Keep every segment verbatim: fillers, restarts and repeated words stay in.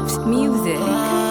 Vibes Music.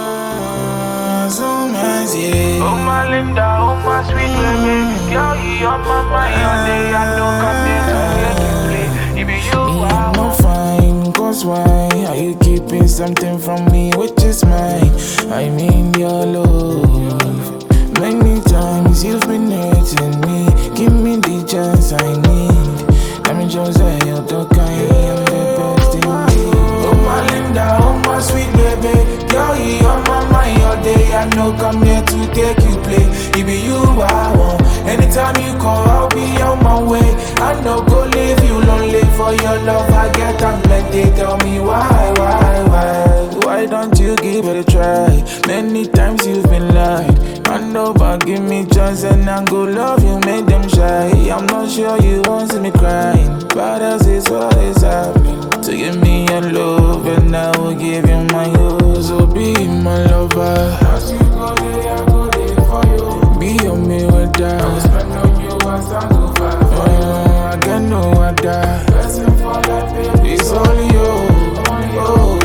Oh my Linda, oh my sweet baby, girl, you on my mind all day. I know come here to make you play. It be you I I'm want. fine, cause why are you keeping something from me which is mine? I mean your love. Many times you've been hurting me. Give me the chance I need. Let me just say you're the kind, I'm the best in me. Oh my Linda, oh my sweet baby, girl, you on my mind all day. I know come here to take you play. It be you I want. Anytime you call, I'll be on my way. I know go leave you lonely for your love. I get I'm plenty. Tell me why, why, why? Why don't you give it a try? Many times you've been lied. I know, but give me chance and I go love you, make them shy. I'm not sure you won't see me crying, but as is what is happening. So give me your love and I will give you my love. So be my lover. As you go there, I go there for you. Be on me with that. I will spend on you as I go far. Oh, I get no other. Blessing for life, baby. It's only you. Oh,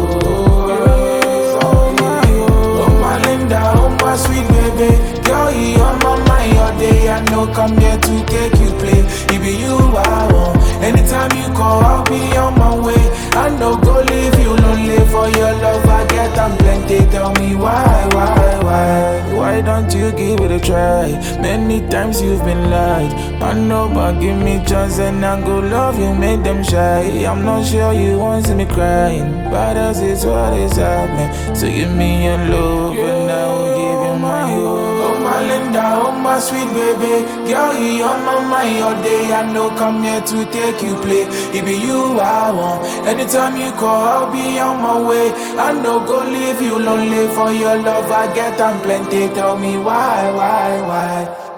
oh, my Linda, oh my sweet baby, girl, you on my mind all day. I know come here to take you play. It be you I want. Anytime you call, I'll be on my way. I know go leave you lonely for your love. I get I'm plenty. Tell me why, why, why? Why don't you give it a try? Many times you've been lied. I know, but give me chance and I go love you, make them shy. I'm not sure you won't see me crying, but as is what is happening. So give me your love and I will give you my love. Oh my Linda, oh my sweet baby, girl, you on my mind all day. I know come here to take you play. It be you I want. Anytime you call, I'll be on my way. I know go leave you lonely for your love. I get I'm plenty. Tell me why, why, why?